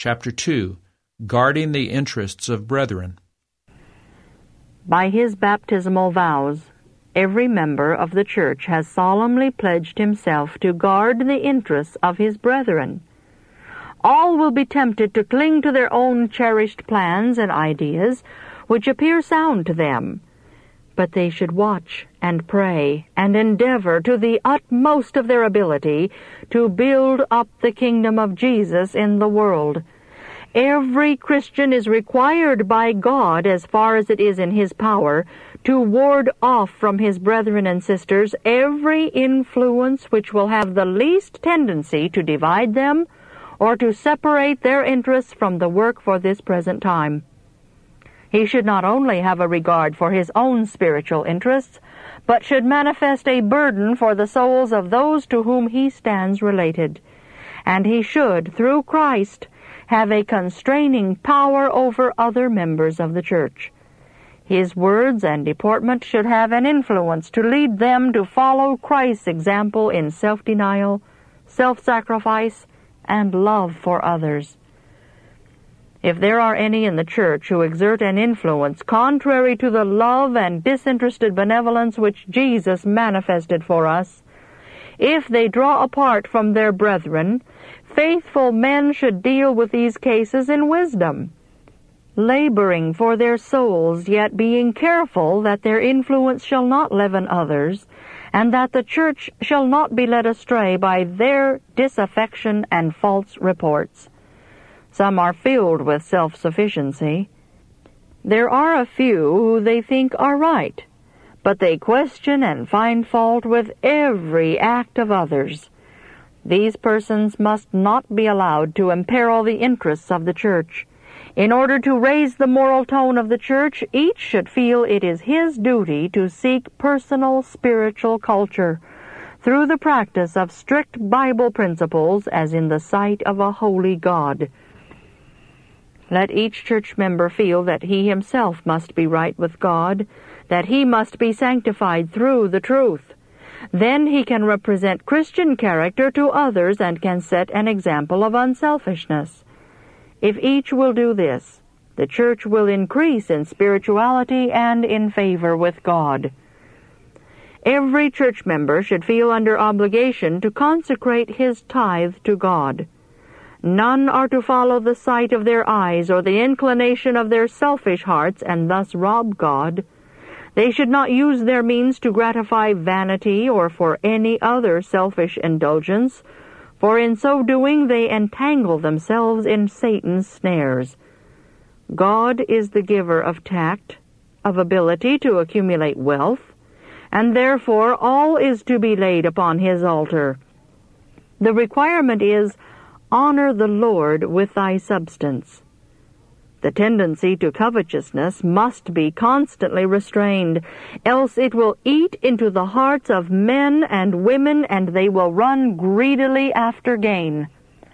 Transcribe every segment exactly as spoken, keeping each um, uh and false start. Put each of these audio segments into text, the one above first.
Chapter two, Guarding the Interests of Brethren. By his baptismal vows, every member of the church has solemnly pledged himself to guard the interests of his brethren. All will be tempted to cling to their own cherished plans and ideas, which appear sound to them, but they should watch and pray and endeavor to the utmost of their ability to build up the kingdom of Jesus in the world. Every Christian is required by God, as far as it is in his power, to ward off from his brethren and sisters every influence which will have the least tendency to divide them or to separate their interests from the work for this present time. He should not only have a regard for his own spiritual interests, but should manifest a burden for the souls of those to whom he stands related. And he should, through Christ, have a constraining power over other members of the church. His words and deportment should have an influence to lead them to follow Christ's example in self-denial, self-sacrifice, and love for others. If there are any in the church who exert an influence contrary to the love and disinterested benevolence which Jesus manifested for us, if they draw apart from their brethren, faithful men should deal with these cases in wisdom, laboring for their souls, yet being careful that their influence shall not leaven others, and that the church shall not be led astray by their disaffection and false reports. Some are filled with self-sufficiency. There are a few who they think are right, but they question and find fault with every act of others. These persons must not be allowed to imperil the interests of the church. In order to raise the moral tone of the church, each should feel it is his duty to seek personal spiritual culture through the practice of strict Bible principles as in the sight of a holy God. Let each church member feel that he himself must be right with God, that he must be sanctified through the truth. Then he can represent Christian character to others and can set an example of unselfishness. If each will do this, the church will increase in spirituality and in favor with God. Every church member should feel under obligation to consecrate his tithe to God. None are to follow the sight of their eyes or the inclination of their selfish hearts and thus rob God. They should not use their means to gratify vanity or for any other selfish indulgence, for in so doing they entangle themselves in Satan's snares. God is the giver of tact, of ability to accumulate wealth, and therefore all is to be laid upon his altar. The requirement is, honor the Lord with thy substance. The tendency to covetousness must be constantly restrained, else it will eat into the hearts of men and women, and they will run greedily after gain.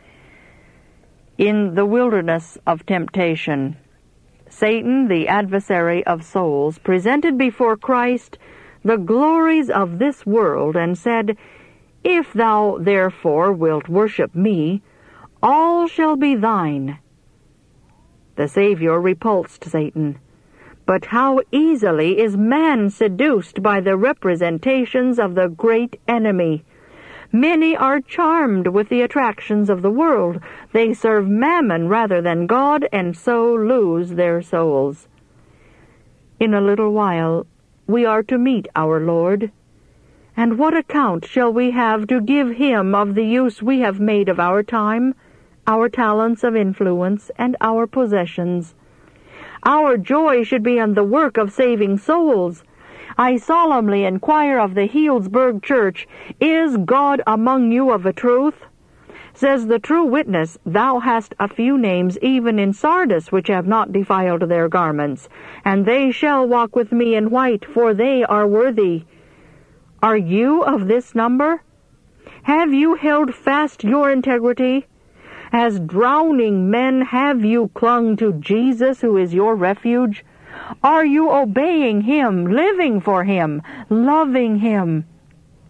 In the wilderness of temptation, Satan, the adversary of souls, presented before Christ the glories of this world, and said, If thou therefore wilt worship me, all shall be thine. The Savior repulsed Satan. But how easily is man seduced by the representations of the great enemy! Many are charmed with the attractions of the world. They serve mammon rather than God, and so lose their souls. In a little while we are to meet our Lord. And what account shall we have to give him of the use we have made of our time, our talents of influence, and our possessions? Our joy should be in the work of saving souls. I solemnly inquire of the Healdsburg Church, Is God among you of a truth? Says the true witness, Thou hast a few names even in Sardis which have not defiled their garments, and they shall walk with me in white, for they are worthy. Are you of this number? Have you held fast your integrity? As drowning men have you clung to Jesus, who is your refuge? Are you obeying him, living for him, loving him?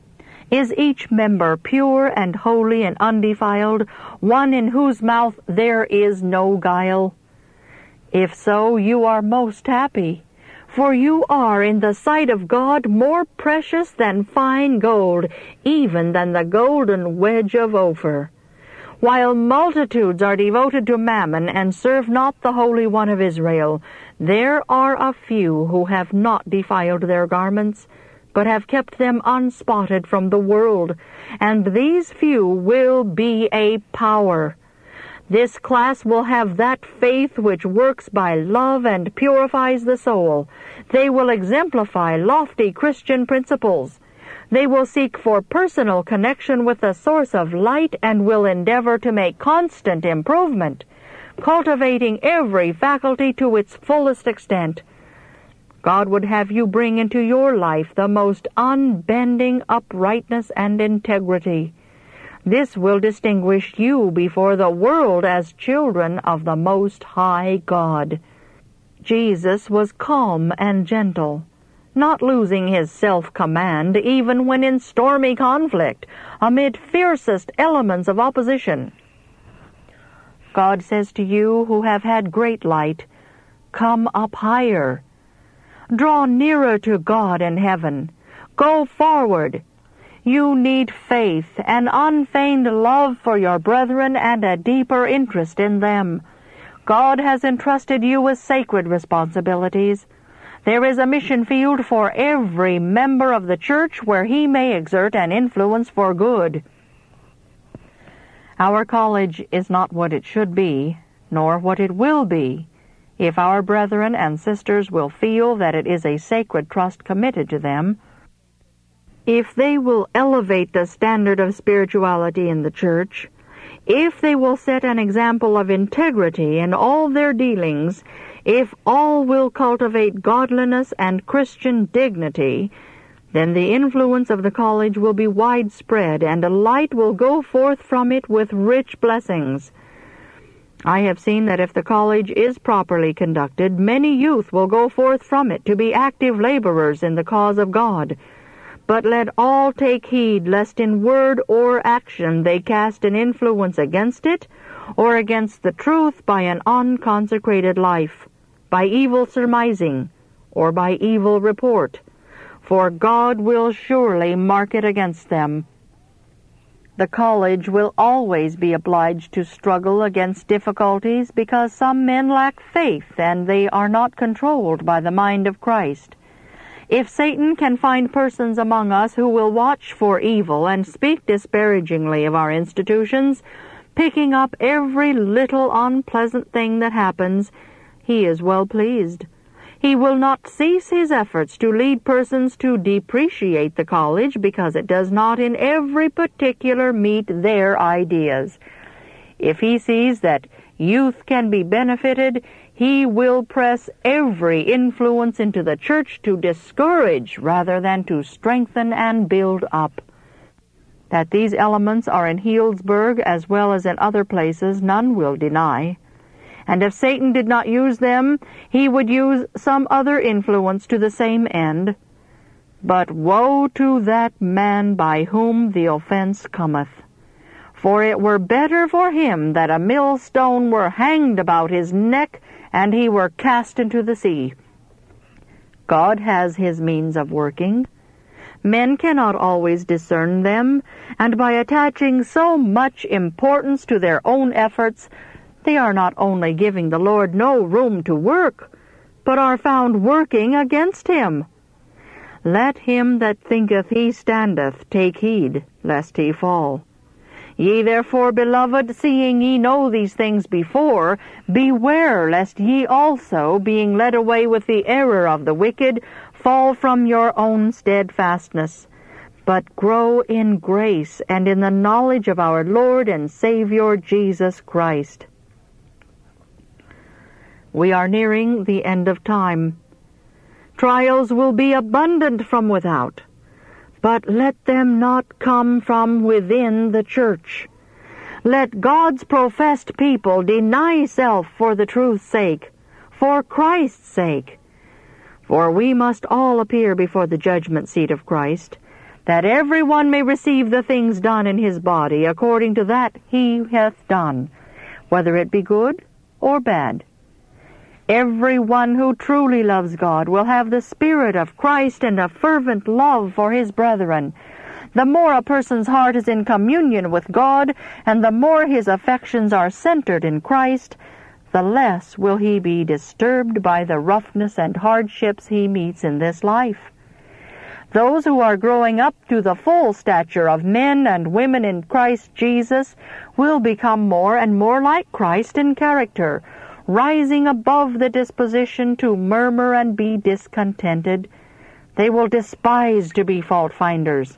Is each member pure and holy and undefiled, one in whose mouth there is no guile? If so, you are most happy, for you are in the sight of God more precious than fine gold, even than the golden wedge of Ophir. While multitudes are devoted to mammon and serve not the Holy One of Israel, there are a few who have not defiled their garments, but have kept them unspotted from the world, and these few will be a power. This class will have that faith which works by love and purifies the soul. They will exemplify lofty Christian principles. They will seek for personal connection with the source of light and will endeavor to make constant improvement, cultivating every faculty to its fullest extent. God would have you bring into your life the most unbending uprightness and integrity. This will distinguish you before the world as children of the Most High God. Jesus was calm and gentle, not losing his self-command even when in stormy conflict, amid fiercest elements of opposition. God says to you who have had great light, "Come up higher." Draw nearer to God in heaven. Go forward. You need faith, an unfeigned love for your brethren, and a deeper interest in them. God has entrusted you with sacred responsibilities. There is a mission field for every member of the church where he may exert an influence for good. Our college is not what it should be, nor what it will be, if our brethren and sisters will feel that it is a sacred trust committed to them. If they will elevate the standard of spirituality in the church, if they will set an example of integrity in all their dealings, if all will cultivate godliness and Christian dignity, then the influence of the college will be widespread, and a light will go forth from it with rich blessings. I have seen that if the college is properly conducted, many youth will go forth from it to be active laborers in the cause of God. But let all take heed lest in word or action they cast an influence against it, or against the truth by an unconsecrated life, by evil surmising, or by evil report, for God will surely mark it against them. The college will always be obliged to struggle against difficulties because some men lack faith and they are not controlled by the mind of Christ. If Satan can find persons among us who will watch for evil and speak disparagingly of our institutions, picking up every little unpleasant thing that happens, he is well pleased. He will not cease his efforts to lead persons to depreciate the college because it does not in every particular meet their ideas. If he sees that youth can be benefited, he will press every influence into the church to discourage rather than to strengthen and build up. That these elements are in Healdsburg as well as in other places, none will deny. And if Satan did not use them, he would use some other influence to the same end. But woe to that man by whom the offense cometh. For it were better for him that a millstone were hanged about his neck, and he were cast into the sea. God has his means of working. Men cannot always discern them, and by attaching so much importance to their own efforts, they are not only giving the Lord no room to work, but are found working against him. Let him that thinketh he standeth take heed, lest he fall. Ye therefore, beloved, seeing ye know these things before, beware lest ye also, being led away with the error of the wicked, fall from your own steadfastness, but grow in grace and in the knowledge of our Lord and Savior Jesus Christ. We are nearing the end of time. Trials will be abundant from without, but let them not come from within the church. Let God's professed people deny self for the truth's sake, for Christ's sake. For we must all appear before the judgment seat of Christ, that every one may receive the things done in his body according to that he hath done, whether it be good or bad. Every one who truly loves God will have the Spirit of Christ and a fervent love for his brethren. The more a person's heart is in communion with God, and the more his affections are centered in Christ, the less will he be disturbed by the roughness and hardships he meets in this life. Those who are growing up to the full stature of men and women in Christ Jesus will become more and more like Christ in character, rising above the disposition to murmur and be discontented. They will despise to be fault-finders.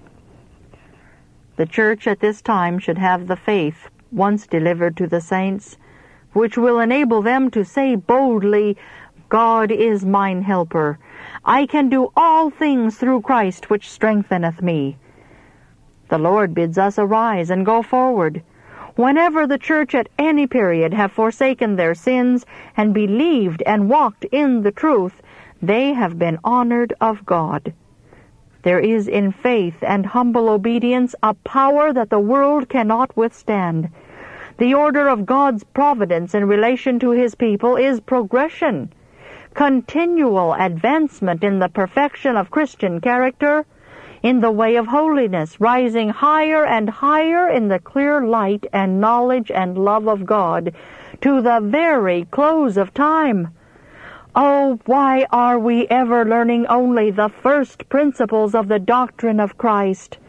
The church at this time should have the faith once delivered to the saints, which will enable them to say boldly, God is mine helper. I can do all things through Christ which strengtheneth me. The Lord bids us arise and go forward. Whenever the church at any period have forsaken their sins and believed and walked in the truth, they have been honored of God. There is in faith and humble obedience a power that the world cannot withstand. The order of God's providence in relation to his people is progression, continual advancement in the perfection of Christian character, in the way of holiness, rising higher and higher in the clear light and knowledge and love of God, to the very close of time. Oh, why are we ever learning only the first principles of the doctrine of Christ?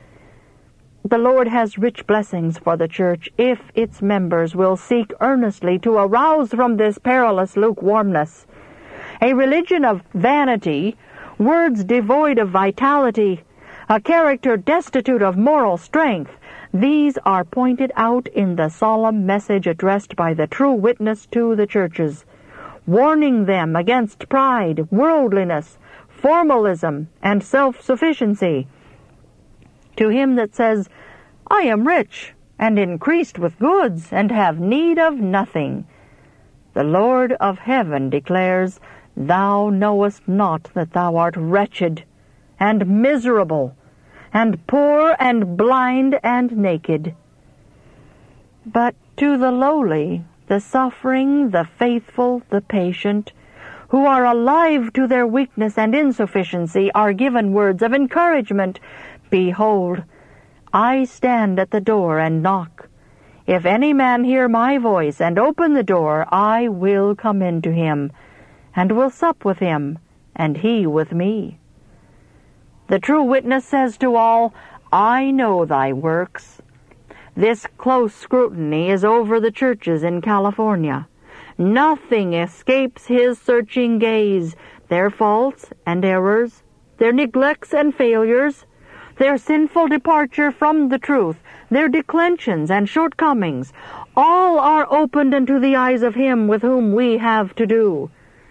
The Lord has rich blessings for the church if its members will seek earnestly to arouse from this perilous lukewarmness. A religion of vanity, words devoid of vitality, a character destitute of moral strength, these are pointed out in the solemn message addressed by the true witness to the churches, warning them against pride, worldliness, formalism, and self-sufficiency. To him that says, I am rich, and increased with goods, and have need of nothing, the Lord of heaven declares, Thou knowest not that thou art wretched, and miserable, and poor, and blind, and naked. But to the lowly, the suffering, the faithful, the patient, who are alive to their weakness and insufficiency, are given words of encouragement. Behold, I stand at the door and knock. If any man hear my voice and open the door, I will come in to him, and will sup with him, and he with me. The true witness says to all, I know thy works. This close scrutiny is over the churches in California. Nothing escapes his searching gaze, their faults and errors, their neglects and failures, their sinful departure from the truth, their declensions and shortcomings, all are opened unto the eyes of him with whom we have to do.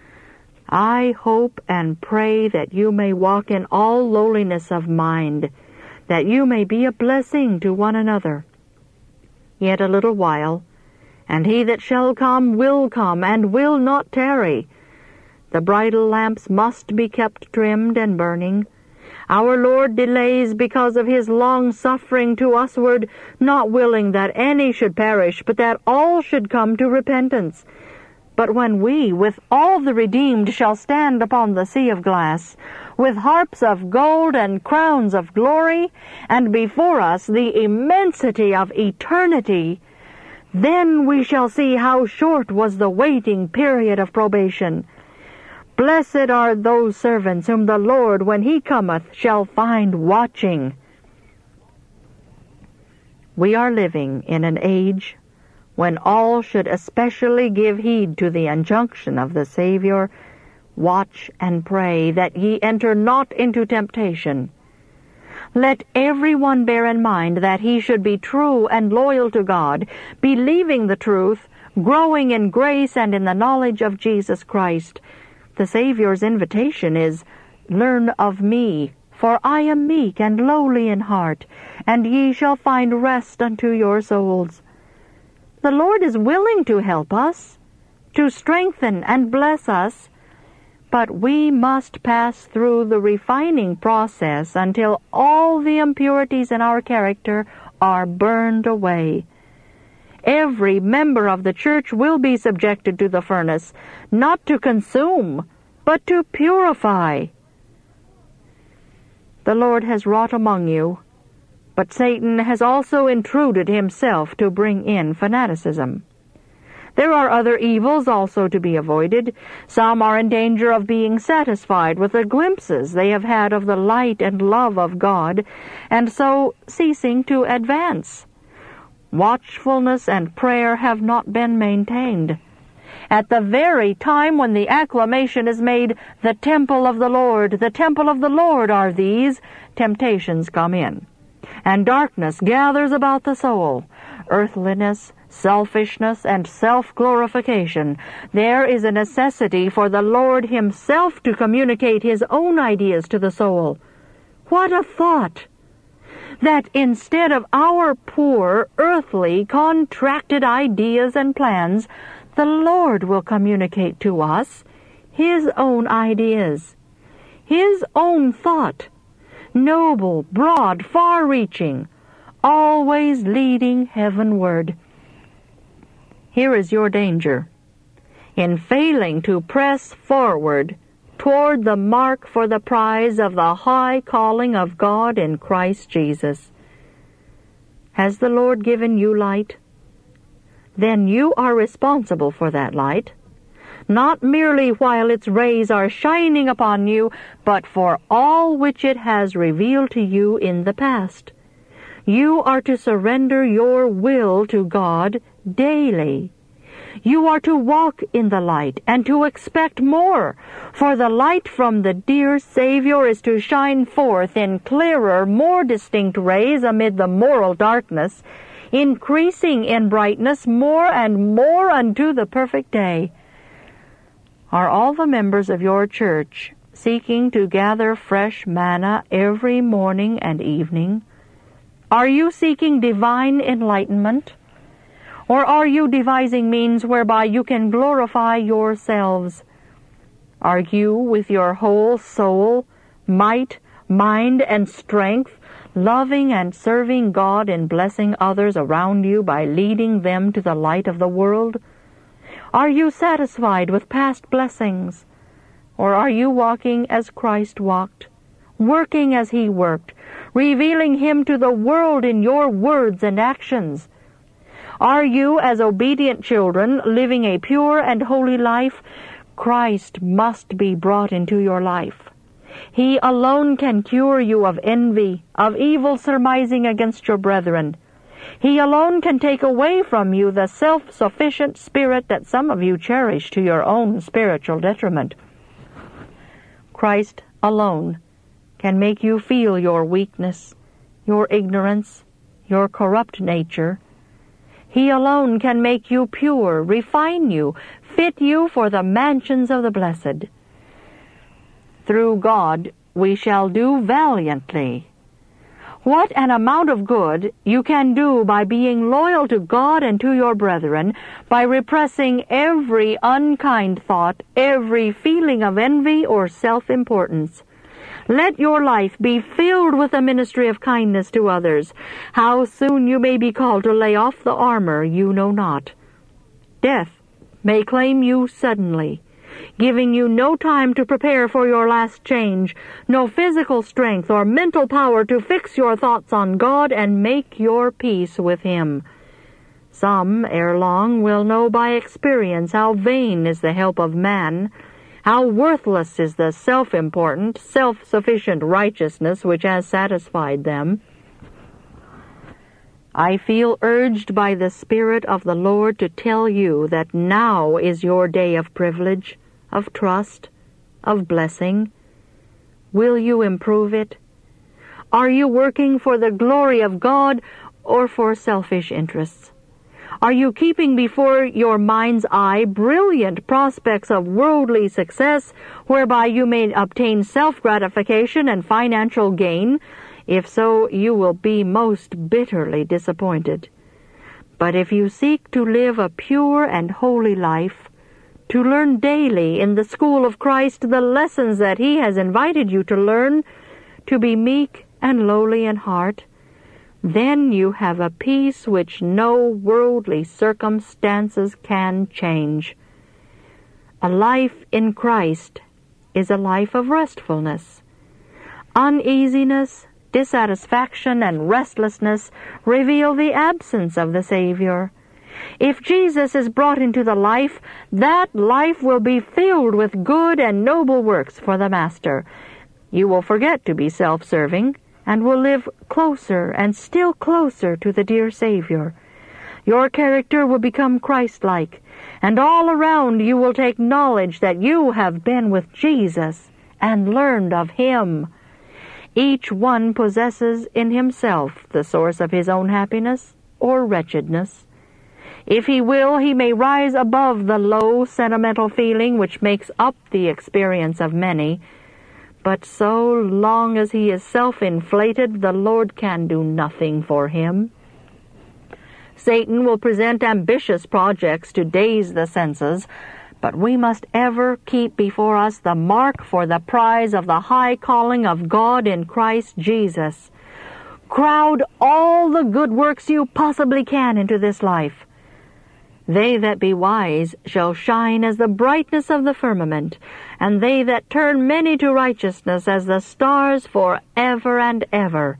I hope and pray that you may walk in all lowliness of mind, that you may be a blessing to one another. Yet a little while, and he that shall come will come, and will not tarry. The bridal lamps must be kept trimmed and burning. Our Lord delays because of his long-suffering to usward, not willing that any should perish, but that all should come to repentance. But when we, with all the redeemed, shall stand upon the sea of glass, with harps of gold and crowns of glory, and before us the immensity of eternity, then we shall see how short was the waiting period of probation. Blessed are those servants whom the Lord, when he cometh, shall find watching. We are living in an age when all should especially give heed to the injunction of the Savior, Watch and pray that ye enter not into temptation. Let every one bear in mind that he should be true and loyal to God, believing the truth, growing in grace and in the knowledge of Jesus Christ. The Savior's invitation is, Learn of me, for I am meek and lowly in heart, and ye shall find rest unto your souls. The Lord is willing to help us, to strengthen and bless us, But we must pass through the refining process until all the impurities in our character are burned away. Every member of the church will be subjected to the furnace, not to consume, but to purify. The Lord has wrought among you, but Satan has also intruded himself to bring in fanaticism. There are other evils also to be avoided. Some are in danger of being satisfied with the glimpses they have had of the light and love of God, and so ceasing to advance. Watchfulness and prayer have not been maintained. At the very time when the acclamation is made, "The temple of the Lord, the temple of the Lord are these," temptations come in, and darkness gathers about the soul. Earthliness, selfishness, and self-glorification. There is a necessity for the Lord himself to communicate his own ideas to the soul. What a thought! That instead of our poor, earthly, contracted ideas and plans, the Lord will communicate to us his own ideas, his own thought, noble, broad, far-reaching, always leading heavenward. Here is your danger. In failing to press forward toward the mark for the prize of the high calling of God in Christ Jesus. Has the Lord given you light? Then you are responsible for that light, not merely while its rays are shining upon you, but for all which it has revealed to you in the past. You are to surrender your will to God daily. You are to walk in the light and to expect more, for the light from the dear Savior is to shine forth in clearer, more distinct rays amid the moral darkness, increasing in brightness more and more unto the perfect day. Are all the members of your church seeking to gather fresh manna every morning and evening? Are you seeking divine enlightenment? Or are you devising means whereby you can glorify yourselves? Are you, with your whole soul, might, mind, and strength, loving and serving God and blessing others around you by leading them to the light of the world? Are you satisfied with past blessings? Or are you walking as Christ walked, working as he worked, revealing him to the world in your words and actions? Are you, as obedient children, living a pure and holy life? Christ must be brought into your life. He alone can cure you of envy, of evil surmising against your brethren. He alone can take away from you the self-sufficient spirit that some of you cherish to your own spiritual detriment. Christ alone can make you feel your weakness, your ignorance, your corrupt nature. He alone can make you pure, refine you, fit you for the mansions of the blessed. Through God we shall do valiantly. What an amount of good you can do by being loyal to God and to your brethren, by repressing every unkind thought, every feeling of envy or self-importance. Let your life be filled with the ministry of kindness to others. How soon you may be called to lay off the armor you know not. Death may claim you suddenly, giving you no time to prepare for your last change, no physical strength or mental power to fix your thoughts on God and make your peace with him. Some, ere long, will know by experience how vain is the help of man, how worthless is the self-important, self-sufficient righteousness which has satisfied them. I feel urged by the Spirit of the Lord to tell you that now is your day of privilege, of trust, of blessing. Will you improve it? Are you working for the glory of God or for selfish interests? Are you keeping before your mind's eye brilliant prospects of worldly success whereby you may obtain self-gratification and financial gain? If so, you will be most bitterly disappointed. But if you seek to live a pure and holy life, to learn daily in the school of Christ the lessons that He has invited you to learn, to be meek and lowly in heart, then you have a peace which no worldly circumstances can change. A life in Christ is a life of restfulness. Uneasiness, dissatisfaction, and restlessness reveal the absence of the Savior. If Jesus is brought into the life, that life will be filled with good and noble works for the Master. You will forget to be self-serving, and will live closer and still closer to the dear Savior. Your character will become Christ-like, and all around you will take knowledge that you have been with Jesus and learned of Him. Each one possesses in himself the source of his own happiness or wretchedness. If he will, he may rise above the low sentimental feeling which makes up the experience of many, but so long as he is self-inflated, the Lord can do nothing for him. Satan will present ambitious projects to daze the senses, but we must ever keep before us the mark for the prize of the high calling of God in Christ Jesus. Crowd all the good works you possibly can into this life. They that be wise shall shine as the brightness of the firmament, and they that turn many to righteousness as the stars for ever and ever.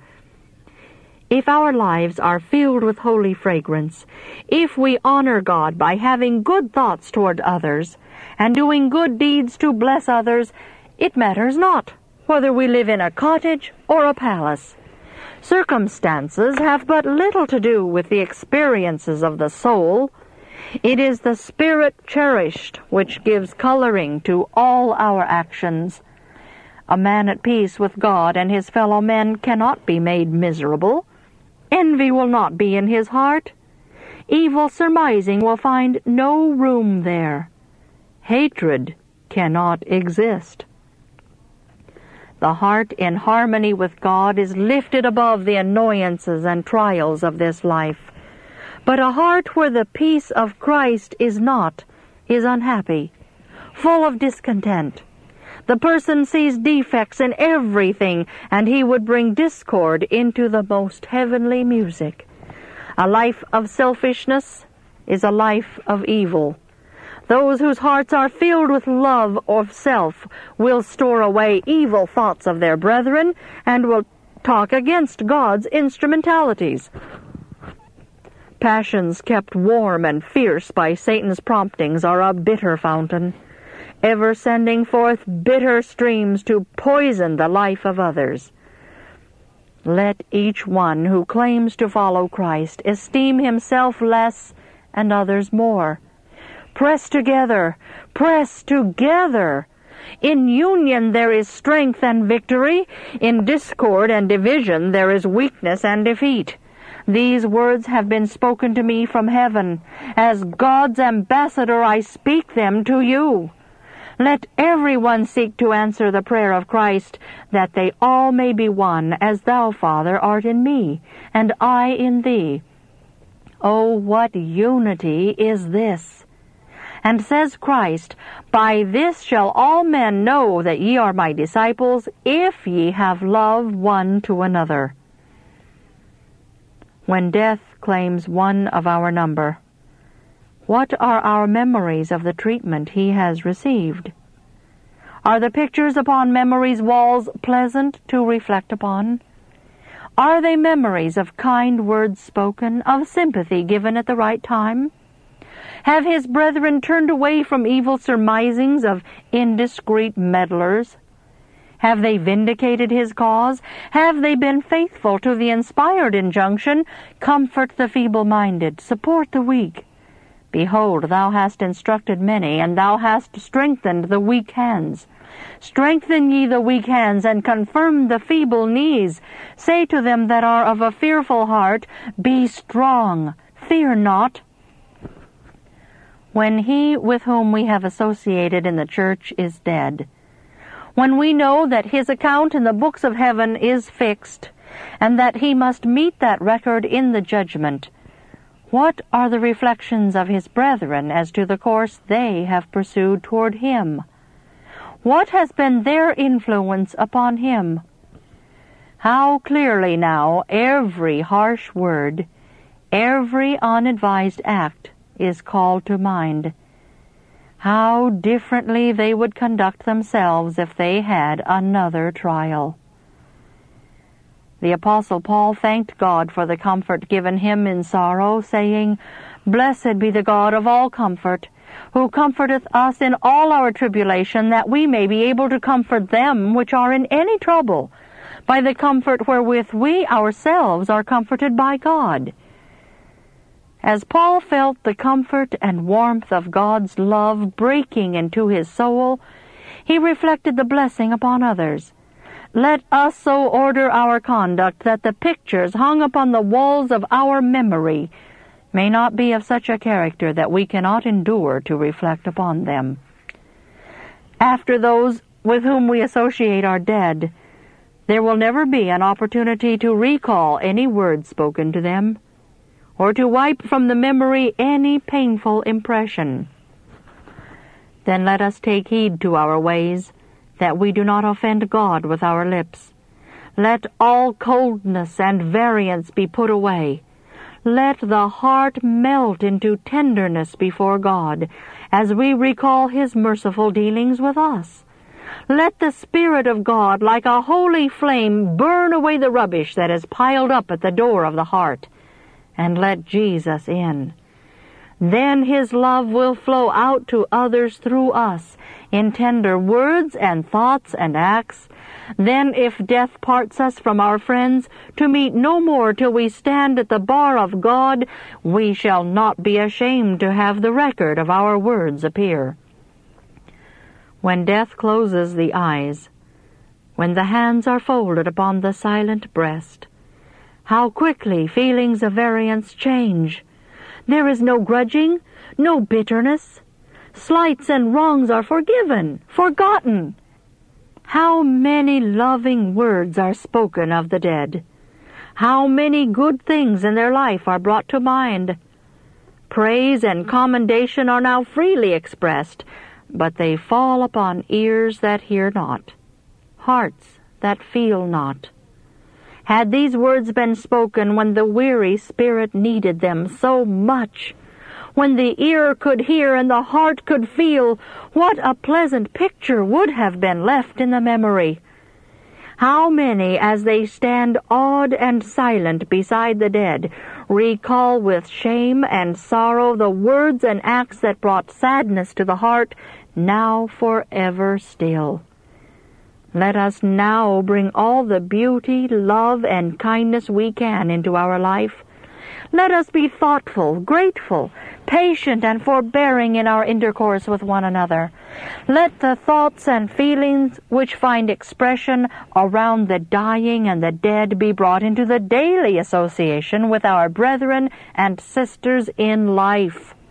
If our lives are filled with holy fragrance, if we honor God by having good thoughts toward others, and doing good deeds to bless others, it matters not whether we live in a cottage or a palace. Circumstances have but little to do with the experiences of the soul. It is the spirit cherished which gives coloring to all our actions. A man at peace with God and his fellow men cannot be made miserable. Envy will not be in his heart. Evil surmising will find no room there. Hatred cannot exist. The heart in harmony with God is lifted above the annoyances and trials of this life. But a heart where the peace of Christ is not, is unhappy, full of discontent. The person sees defects in everything, and he would bring discord into the most heavenly music. A life of selfishness is a life of evil. Those whose hearts are filled with love of self will store away evil thoughts of their brethren, and will talk against God's instrumentalities. Passions kept warm and fierce by Satan's promptings are a bitter fountain, ever sending forth bitter streams to poison the life of others. Let each one who claims to follow Christ esteem himself less and others more. Press together, press together. In union there is strength and victory. In discord and division there is weakness and defeat. These words have been spoken to me from heaven. As God's ambassador I speak them to you. Let everyone seek to answer the prayer of Christ, that they all may be one, as thou, Father, art in me, and I in thee. Oh, what unity is this! And says Christ, By this shall all men know that ye are my disciples, if ye have love one to another. When death claims one of our number, what are our memories of the treatment he has received? Are the pictures upon memory's walls pleasant to reflect upon? Are they memories of kind words spoken, of sympathy given at the right time? Have his brethren turned away from evil surmisings of indiscreet meddlers? Have they vindicated his cause? Have they been faithful to the inspired injunction, Comfort the feeble-minded, support the weak? Behold, thou hast instructed many, and thou hast strengthened the weak hands. Strengthen ye the weak hands, and confirm the feeble knees. Say to them that are of a fearful heart, Be strong, fear not. When he with whom we have associated in the church is dead, when we know that his account in the books of heaven is fixed, and that he must meet that record in the judgment, What are the reflections of his brethren as to the course they have pursued toward him? What has been their influence upon him? How clearly now every harsh word, every unadvised act is called to mind. How differently they would conduct themselves if they had another trial. The Apostle Paul thanked God for the comfort given him in sorrow, saying, "Blessed be the God of all comfort, who comforteth us in all our tribulation, that we may be able to comfort them which are in any trouble, by the comfort wherewith we ourselves are comforted by God." As Paul felt the comfort and warmth of God's love breaking into his soul, he reflected the blessing upon others. Let us so order our conduct that the pictures hung upon the walls of our memory may not be of such a character that we cannot endure to reflect upon them. After those with whom we associate are dead, there will never be an opportunity to recall any words spoken to them, or to wipe from the memory any painful impression. Then let us take heed to our ways, that we do not offend God with our lips. Let all coldness and variance be put away. Let the heart melt into tenderness before God, as we recall his merciful dealings with us. Let the Spirit of God, like a holy flame, burn away the rubbish that is piled up at the door of the heart, and let Jesus in. Then his love will flow out to others through us, in tender words and thoughts and acts. Then, if death parts us from our friends, to meet no more till we stand at the bar of God, we shall not be ashamed to have the record of our words appear. When death closes the eyes, when the hands are folded upon the silent breast, how quickly feelings of variance change! There is no grudging, no bitterness. Slights and wrongs are forgiven, forgotten. How many loving words are spoken of the dead! How many good things in their life are brought to mind! Praise and commendation are now freely expressed, but they fall upon ears that hear not, hearts that feel not. Had these words been spoken when the weary spirit needed them so much, when the ear could hear and the heart could feel, what a pleasant picture would have been left in the memory! How many, as they stand awed and silent beside the dead, recall with shame and sorrow the words and acts that brought sadness to the heart, now forever still. Let us now bring all the beauty, love, and kindness we can into our life. Let us be thoughtful, grateful, patient, and forbearing in our intercourse with one another. Let the thoughts and feelings which find expression around the dying and the dead be brought into the daily association with our brethren and sisters in life.